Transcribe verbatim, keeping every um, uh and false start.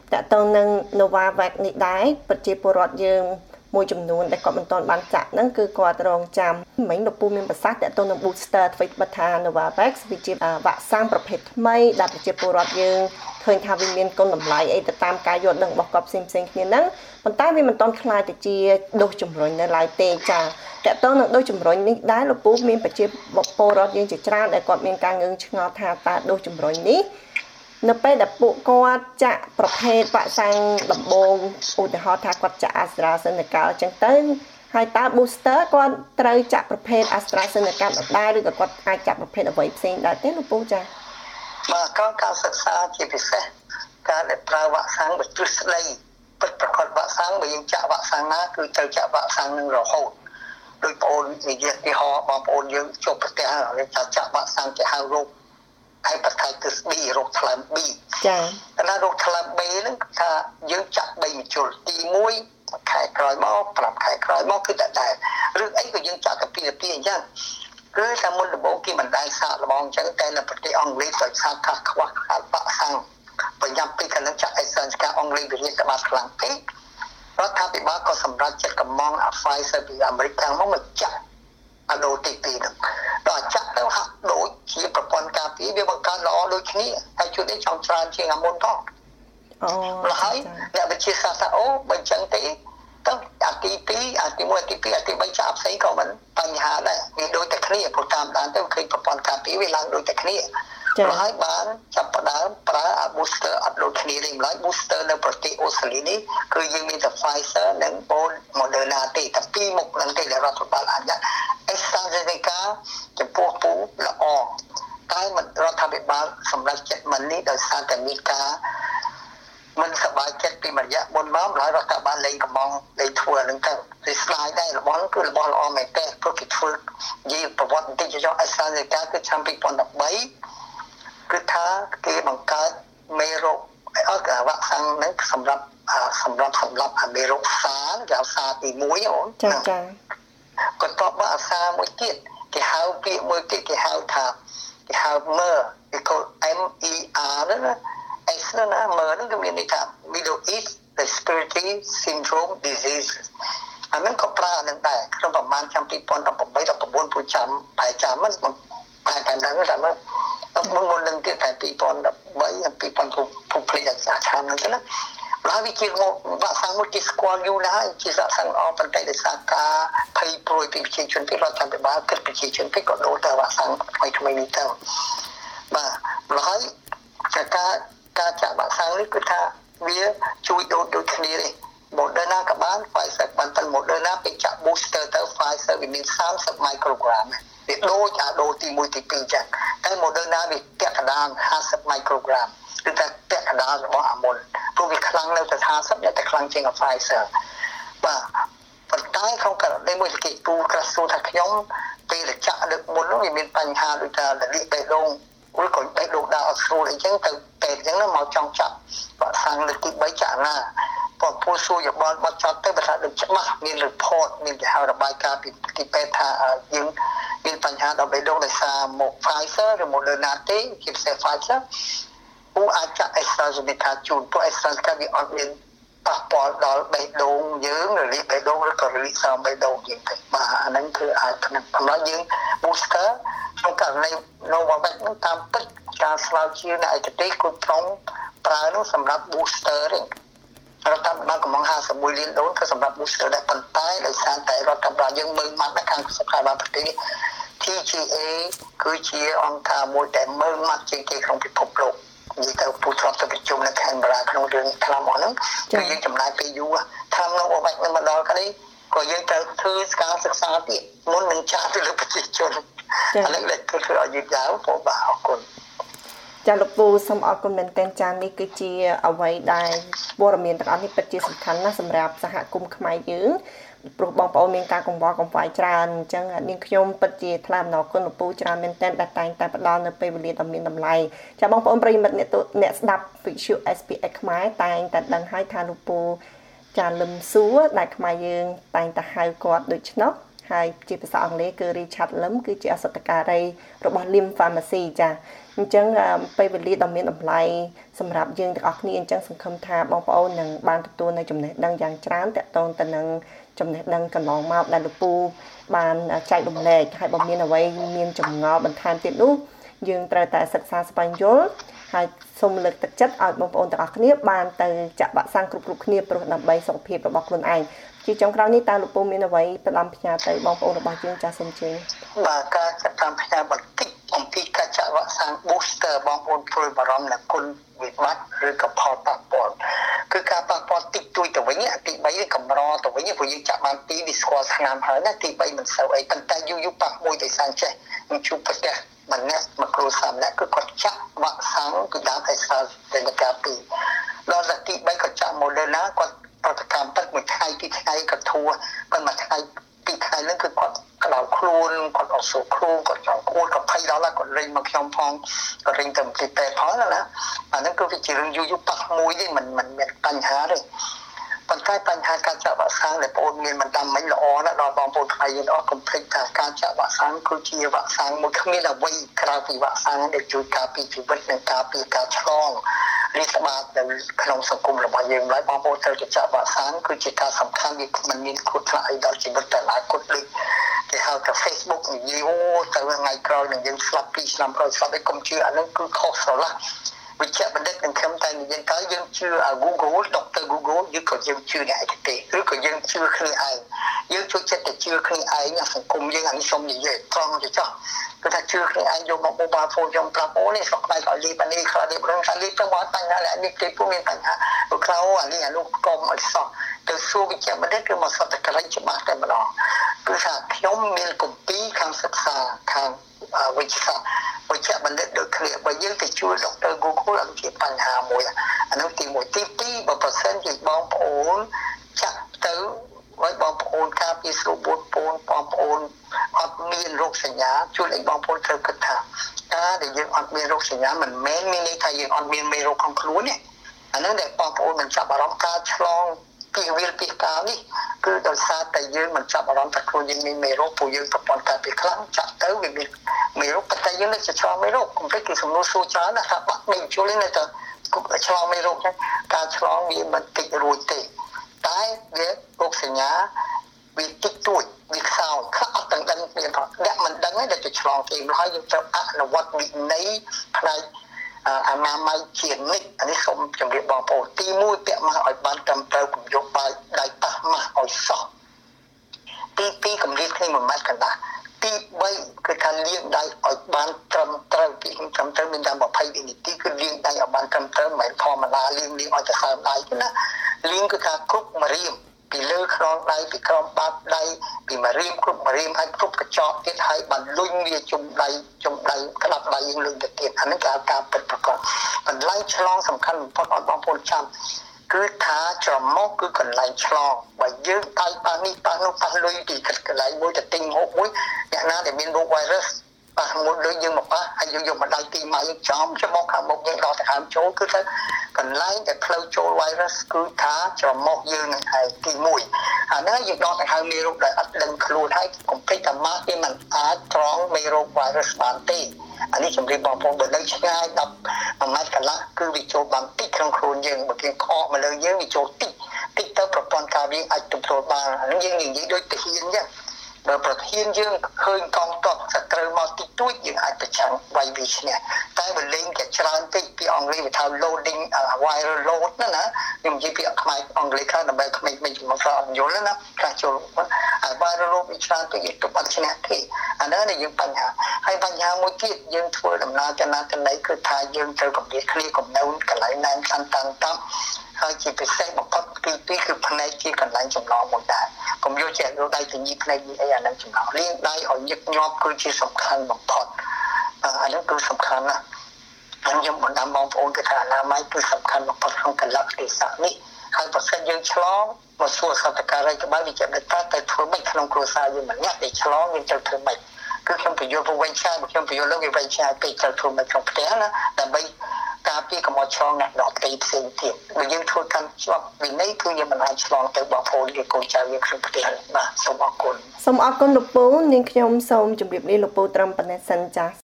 តើតើនឹង Novavax នេះដែរប្រជាពលរដ្ឋយើងមួយចំនួនដែលគាត់មិនទាន់បានចាក់ហ្នឹងគឺគាត់រងចាំមិញលោកពូមានប្រសាសន៍តើតើនឹង booster អ្វីបើថា Novavax វាជាវ៉ាក់សាំងប្រភេទថ្មីដែលប្រជាពលរដ្ឋយើងឃើញថាវាមានគុណតម្លៃអីទៅតាមការយល់ដឹងរបស់គាត់ផ្សេងៗគ្នាហ្នឹងប៉ុន្តែវាមិនទាន់ខ្លាយទៅជាដូសជំរុញនៅឡើយទេចាតើតើនឹងដូសជំរុញនេះដែរលោកពូមានប្រជាពលរដ្ឋយើងជាច្រើនដែលគាត់មានការងឿងឆ្ងល់ថាតើដូសជំរុញនេះនៅពេលដែលពួកគាត់ចាក់ប្រភេទវ៉ាក់សាំងដំបូងឧទាហរណ៍ថាគាត់ចាក់ AstraZeneca អញ្ចឹងទៅហើយតើ booster គាត់ត្រូវចាក់ប្រភេទ AstraZeneca ដដែលឬក៏គាត់អាចចាក់ប្រភេទអ្វីផ្សេងដែរទេលោកពូចាបាទក៏ការសិក្សាជាពិសេសការដែលប្រើវ៉ាក់សាំងបើទ្រឹស្ដីពិតប្រាកដវ៉ាក់សាំងបើយើងចាក់វ៉ាក់សាំងណាគឺត្រូវចាក់វ៉ាក់សាំងនឹងរហូតដោយបងប្អូននិយាយទីហោបងប្អូនយើងជួបប្រទះហើយចាក់ចាក់វ៉ាក់សាំងគេហៅរោគHepatitis B រោគថ្លើម B ចា៎តែណារោគថ្លើម B ហ្នឹងគឺថាយើងចាក់បីមជ្ឈុលទីមួយខែក្រោយមកប្រាំខែក្រោយមកគឺតែដែររឿងអីក៏យើងចាក់ទៅពីពីអញ្ចឹងគឺថាមុនដំបូងគេមិនដែលសាកល្បងអញ្ចឹងតែនៅប្រទេសអង់គ្លេសដោយសារខាស់ខ្វះខាតវ៉ាក់សាំងប្រញាប់ពីកណ្ដឹងចាក់អេសានស្កាអង់គ្លេសវាក្បាលខ្លាំងពេករដ្ឋាភិបាលក៏សម្រេចចិត្តកំងអា Pfizer ពីអាមេរិកខាងមកមកចាក់អាដូទីពីរហ្នឹងដល់ចាក់ទៅហាក់ដូចជាប្រព័ន្ធការពារវាបង្កើនល្អដូចគ្នាហើយជួននេះចង់ច្រើនជាងអាមុនផងអូហើយអ្នកវិទ្យាសាស្ត្រថាអូបើអញ្ចឹងទេទៅអាទីពីរអាទីមួយអាទីពីរអាទីបីចាក់ផ្សេងក៏មិនបញ្ហាដែរវាដូចតែគ្នាព្រោះតាមដានទៅឃើញប្រព័ន្ធការពារវាឡើងដូចតែគ្នាហើយបានចាប់ផ្ដើមប្រើអា booster អត់ដូចគ្នាទេម្ល៉េះ booster នៅប្រទេសអូស្ត្រាលីនេះគឺយើងមានតែ Pfizer និង Moderna ទេតែពីរមុខហ្នឹងទេដែលរដ្ឋបាលអនុញ្ញាត AstraZeneca ចំពោះពូល្អតែមិនរដ្ឋាភិបាលសម្រាប់ចិត្តមិននេះដោយសារតែមានការមិនសប្បាយចិត្តពីរយៈមុនមកម្ល៉េះរដ្ឋាភិបាលលេងកំងលេងធ្វើហ្នឹងទៅវាស្ដាយដែររបស់គឺរបស់ល្អមែនទេព្រោះគេធ្វើនិយាយប្រវត្តិបន្តិចចុះ AstraZeneca គឺឆ្នាំពីរពាន់ដប់បីគឺថាគេបង្កើតមេរោគអត់វ៉ាក់សាំងហ្នឹងសម្រាប់សម្រាប់សម្រាប់មេរោគសាគេហៅសាទីមួយអូនចាចាក៏តបវ៉ាក់សាមួយទៀតគេហៅពាក្យមួយទៀតគេហៅថាគេហៅ MER គេហៅ M E R ណា S ណា MER ហ្នឹងគឺមានន័យថា Middle East Respiratory Syndrome Disease អាហ្នឹងក៏ប្រើនឹងដែរក្នុងប្រមាណឆ្នាំពីរពាន់ដប់ប្រាំ ដប់ប្រាំបួនពូចាំបែរចាំហ្នឹងតែតែហ្នឹងតែមើលមុនមុននឹងទៀតតែពីរពាន់ដប់បីពីរពាន់ភូភ្លេចអាចារ្យឆ្នាំហ្នឹងទៅណាហើយវាជាមកវ៉ាក់សាំងមួយគេស្គាល់យូរណាស់ហើយជាវ៉ាក់សាំងល្អប៉ុន្តែដោយសារការភ័យព្រួយពីប្រជាជនពីរដ្ឋាភិបាលគិតប្រជាជនពេកក៏ដូរទៅវ៉ាក់សាំងថ្មីថ្មីនេះទៅបាទហើយការការចាក់វ៉ាក់សាំងនេះគឺថាវាជួយដូរដូចគ្នាទេ Moderna ក៏បាន Pfizer បានតែ Moderna ពេលចាក់ booster ទៅ Pfizer វាមានសាមសិប microgram វាដូចអាដូទីមួយទីពីរចឹងតែ Moderna វាពាក់កណ្ដាលห้าสิบ microgram គឺតែពាក់កណ្ដាលរបស់អាមុនព្រោះវាខ្លាំងនៅតែห้าสิบតែខ្លាំងជាង Pfizer បាទប៉ុន្តែក្នុងករណីមួយគេទូក្រសួងថាខ្ញុំពេលចាក់លើកមុននោះវាមានបញ្ហាដូចថាលិបេដូងឬក៏បេះដូងដើរអត់ស្រួលអីចឹងទៅពេទ្យចឹងណាមកចង់ចាក់វ៉ាក់សាំងលើកទីបីចាក់ណាប៉ុន្តែពូសួរយោបល់មកចត់ទៅបើថាដូចច្បាស់មាន report មានគេហៅរបាយការណ៍ពីទីពេទ្យថាយើងមានបញ្ហាដល់បេះដូងដោយសារមក Pfizer ឬ Moderna ទេជាពិសេស Pfizer ពូអាចចាក់ AstraZeneca ជូនព្រោះ AstraZeneca វាអត់មានប៉ះពាល់ដល់បេះដូងយើងរលាកបេះដូងឬក៏រលាកសើមបេះដូងយើងទេបាទអាហ្នឹងគឺអាចក្នុងសម្រាប់យើង booster ក្នុងករណី Novavax ហ្នឹងតាមពិតការស្រាវជ្រាវនៅឯប្រទេសគឺប្រងប្រើនោះសម្រាប់ booster ទេរដ្ឋាភិបាលកំពុងห้าสิบលានដូនគឺសម្រាប់ booster ដែរប៉ុន្តែដោយសារតែរដ្ឋាភិបាលយើងមើលម៉ាត់នៅខាងសុខាភិបាលប្រទេស T G A គឺជាអង្គការមួយដែលមើលម៉ាត់ជាងគេក្នុងពិភពលោកនិយាយទៅពូធ្លាប់ទៅប្រជុំនៅ Canberra ក្នុងរឿងថ្នាំហ្នឹងគឺយើងចំណាយពេលយូរថ្នាំនោះបាច់នឹងមកដល់ក្តីក៏យើងត្រូវធ្វើការសិក្សាទៀតមុននឹងចាក់ទៅលើប្រជាជនអានេះលេចគឺធ្វើឲ្យយឺតយ៉ាវបងបាទអរគុណចាលោកពូសូមអរគុណមែនទែនចានេះគឺជាអ្វីដែលព័ត៌មានទាំងអស់នេះពិតជាសំខាន់ណាស់សម្រាប់សហគមន៍ខ្មែរយើងព្រោះបងប្អូនមានការកង្វល់កង្វាយច្រើនអញ្ចឹងនាងខ្ញុំពិតជាថ្លែងអំណរគុណលោកពូច្រើនមែនទែនដែលតែងតែផ្ដល់នៅពេលវេលាដ៏មានតម្លៃចាបងប្អូនប្រិយមិត្តអ្នកអ្នកស្ដាប់វិទ្យុ S P X ខ្មែរតែងតែដឹងហើយថាលោកពូចាលឹមសួរដែលខ្មែរយើងតែងតែហៅគាត់ដូច្នោះហហើយជាភាសាអង់គ្លេសគឺ Richard Lim គឺជាអសតការីរបស់ Lim Pharmacy ចាអញ្ចឹងពេលវេលាដ៏មានតម្លៃសម្រាប់យើងទាំងអស់គ្នាអញ្ចឹងសង្ឃឹមថាបងប្អូននឹងបានទទួលនៅចំណេះដឹងយ៉ាងច្រើនទាក់ទងទៅនឹងចំណេះដឹងកន្លងមកដែលលោកពូបានចែករំលែកហើយបើមានអ្វីមានចម្ងល់បន្ថែមទៀតនោះយើងត្រូវតែសិក្សាស្វែងយល់ហើយសូមលើកទឹកចិត្តឲ្យបងប្អូនទាំងអស់គ្នាបានទៅចាក់វ៉ាក់សាំងគ្រប់គ្រប់គ្នាព្រោះដើម្បីសុខភាពរបស់ខ្លួនឯងជាចុងក្រោយនេះតើលោកពូមានអ្វីផ្ដាំផ្ញើទៅបងប្អូនរបស់យើងចាសសូមជើញបាទការចាត់តាមផ្ញើបន្តិចអំពីការចាក់វ៉ាក់សាំង booster បងប្អូនព្រួយបារម្ភនៅគុណវិបត្តិឬក៏ផលប៉ះពាល់គឺការប៉ះពាល់តិចតួចទៅវិញទីបីកម្រទៅវិញព្រោះយើងចាក់បានពីរវាស្គាល់ស្នាមហើយណាទីបីមិនសូវអីប៉ុន្តែយូរយូរប៉ះមួយដោយសារចេះនឹងជួបប្រទះម្នាក់មកគ្រូសាមម្នាក់គឺគាត់ចាក់វ៉ាក់សាំងគឺដើមឯសាទៅនឹងការពីដល់តែទីបីគាត់ចាក់ Moderna គាត់ប្រតិកម្មទឹកមួយថ្ងៃពីរថ្ងៃគាត់ធួគាត់មួយថ្ងៃពីរថ្ងៃហ្នឹងគឺគាត់ក្តៅខ្លួនគាត់អត់សូវខ្លួនគាត់ចង់គួរគាត់ភ័យដល់ហើយគាត់រេញមកខ្ញុំផងគាត់រេញទៅទីពេទ្យផងណាអាហ្នឹងគឺវាជារឿងយូរយូរប៉ះមួយទេមិនមិនមានបញ្ហាទេប៉ុន្តែបញ្ហាការចាក់វ៉ាក់សាំងដែលបងប្អូនមានមិនតាមមិញល្អណាស់ដល់បងប្អូនខ្មែរយើងអត់កុំភ្លេចថាការចាក់វ៉ាក់សាំងគឺជាវ៉ាក់សាំងមួយគ្មានអ្វីក្រៅពីវ៉ាក់សាំងដែលជួយការពារជីវិតនិងការពារការឆ្លងរាតត្បាតនៅក្នុងសង្គមរបស់យើងឡើយបងប្អូនត្រូវចាក់វ៉ាក់សាំងគឺជាការសំខាន់វាមិនមានគ្រោះថ្នាក់អីដល់ជីវិតតែឡើយគាត់ដូចគេហៅថា Facebook និយាយអូទៅថ្ងៃក្រោយនឹងយើងស្លាប់ពីរឆ្នាំក្រោយស្លាប់ឯងកុំជឿអានឹងគឺខុសស្រឡះវិជ្ជាបណ្ឌិតនឹងខ្ញុំតែនិយាយទៅយើងជឿអា Google ដុកទ័រ Google យើងក៏យើងជឿអ្នកឯកទេសឬក៏យើងជឿគ្នាឯងយើងចូលចិត្តតែជឿគ្នាឯងសង្គមយើងអានេះសូមនិយាយត្រង់ទៅចោះគឺថាជឿគ្នាឯងយកមក mobile phone ខ្ញុំប្រាប់អូនេះស្រុកខ្មែរក៏លីបានីខ្លះនេះប្រឹងថាលីទៅមកបញ្ហានេះគេពុំមានបញ្ហាព្រោះខ្លៅអានេះអានោះកុំអត់សោះទៅសួរវិជ្ជាបណ្ឌិតគឺមកសតកលិច្បាស់តែម្ដងគឺថាខ្ញុំមានគម្ពីរខាងសិក្សាខាងវិទ្យាសាស្ត្រវិជ្ជាបណ្ឌិតដូចគ្នាបើយើងទៅជួយដុកទ័រ Google អត់ជាបញ្ហាមួយអានោះទីមួយទីពីរបើប្រសិនជាបងប្អូនចាក់ទៅឲ្យបងប្អូនការពារស្រួលបងប្អូនបងប្អូនអត់មានរោគសញ្ញាជួយឲ្យបងប្អូនត្រូវគិតថាការដែលយើងអត់មានរោគសញ្ញាមិនមែនមានន័យថាយើងអត់មានមេរោគក្នុងខ្លួនទេអានោះដែលបងប្អូនមិនចាប់អារម្មណ៍ការឆ្លងពីវិលពីកាលនេះគឺដោយសារតែយើងមិនចាប់អារម្មណ៍ថាខ្លួនយើងមានមេរោគព្រោះយើងប្រព័ន្ធការពារខ្លាំងចាក់ទៅវាមានមេរោគប៉ុន្តែយើងនៅឆ្លងមេរោគកុំភ្លេចគឺសំណួរសួរច្រើនណាស់ថាបាក់មិនជួលនេះទៅឆ្លងមេរោគការឆ្លងវាមិនតិចរួចទេតែវារោគសញ្ញាវាតិចតួចវាខ្សោយខ្លះអត់ទាំងដឹងមានផងអ្នកមិនដឹងទេដែលទៅឆ្លងគេមកហើយយើងត្រូវអនុវត្តវិន័យផ្នែកអនាម័យជានិច្ចអានេះសូមជម្រាបបងប្អូនទីមួយពាក់ម៉ាស់ឲ្យបានត្រឹមត្រូវកុំយកបាយដៃប៉ះម៉ាស់ឲ្យសោះទីពីរកម្រិតគ្នាមួយម៉ាត់កណ្ដាស់ទីបីគឺថាលាងដៃឲ្យបានត្រឹមត្រូវពីត្រឹមត្រូវមានតែยี่สิบវិនាទីគឺលាងដៃឲ្យបានត្រឹមត្រូវមិនធម្មតាលាងលាងឲ្យទៅសើមដៃទេណាលាងគឺថាគ្រប់ម្រាមពីលើខ្នងដៃពីក្រោមបាតដៃពីម្រាមគ្រប់ម្រាមហើយគ្រប់កញ្ចក់ទៀតហើយបានលុញវាជុំដៃជុំដៃក្តាប់ដៃយើងលុញទៅទៀតអានេះគេហៅការពិតប្រាកដបន្លែងឆ្លងសំខាន់បំផុតឲ្យបងប្អូនចាំគឺថាច្រមុះគឺកន្លែងឆ្លងបើយើងដៃប៉ះនេះប៉ះនោះប៉ះលុយពីកន្លែងមួយទៅទិញហូបមួយអ្នកណាដែលមានរោគ virus ប៉ះមួយលុយយើងមកប៉ះហើយយើងយកម្ដាយទីម៉ៅយើងចំច្រមុះខាងមុខយើងដល់ទៅខាងចូលគឺថាកន្លែងដែលផ្លូវចូល virus គឺថាច្រមុះយើងនឹងឯទីមួយអានេះយើងដល់ទៅហៅមេរោគដែលអត់ដឹងខ្លួនហើយកុំភ្លេចថាម៉ាស់វាមិនអាចត្រង់មេរោគ virus បានទេអានេះជំរាបបងប្អូនបើនៅឆ្ងាយដប់ម៉ែត្រកន្លះគឺវាចូលបានតិចក្នុងខ្លួនយើងបើគេខកមកលើយើងវាចូលតិចតិចទៅប្រព័ន្ធការពារអាចទប់ទល់បានអានេះយើងនិយាយដូចទាហានអញ្ចឹងបើប្រធានយើងឃើញកងទ័ពសត្រូវមកតិចតួចយើងអាចប្រឆាំងវាយវាឈ្នះតែបើលេងតែច្រើនពេកពីអង់គ្លេសវាថា loading viral load ណាណាខ្ញុំនិយាយពីខ្មែរអង់គ្លេសខ្លះដើម្បីក្មេងៗជំនាន់ក្រោយអត់យល់ណាខ្លះចូលអា viral load វាច្រើនពេកទៅអត់ឈ្នះទេអានោះដែលយើងបញ្ហាហើយបញ្ហាមួយទៀតយើងធ្វើដំណើរចំណាត់ទៅណីគឺថាយើងត្រូវកម្រិតគ្នាកំណៅកន្លែងណែនតាន់តាន់តាំហើយជាពិសេសបំផុតទីពីរគឺផ្នែកជាកន្លែងចំណងមួយដែរកុំយកចេះយកដៃទៅញីផ្នែកញីអីអានឹងចំណងលាងដៃឲ្យញឹកញាប់គឺជាសំខាន់បំផុតអានេះគឺសំខាន់ណាស់ខ្ញុំបណ្ដាំបងប្អូនគឺថាអនាម័យគឺសំខាន់បំផុតក្នុងកលៈទេសៈនេះហើយបើសិនយើងឆ្លងមកសួរសតការីក្បាលវិជ្ជាដេតាទៅធ្វើម៉េចក្នុងគ្រួសារយើងម្នាក់ដែលឆ្លងយើងត្រូវធ្វើម៉េចគឺខ្ញុំបញ្យល់ទៅវិញឆ្ងាយខ្ញុំបញ្យល់លើវាវិញឆ្ងាយពេកត្រូវធ្វើម៉េចក្នុងផ្ទះណាដើម្បីការការពារកុំឲ្យឆ្លងអ្នកដទៃផ្សេងទៀតបើយើងធ្វើកម្មច្បាប់វិន័យគឺយើងមិនអាចឆ្លងទៅបងប្អូនឬកូនចៅយើងក្នុងប្រទេសបាទសូមអរគុណសូមអរគុណលោកពូនាងខ្ញុំសូមជម្រាបលាលោកពូត្រឹមប៉ុណ្ណេះសិនចា៎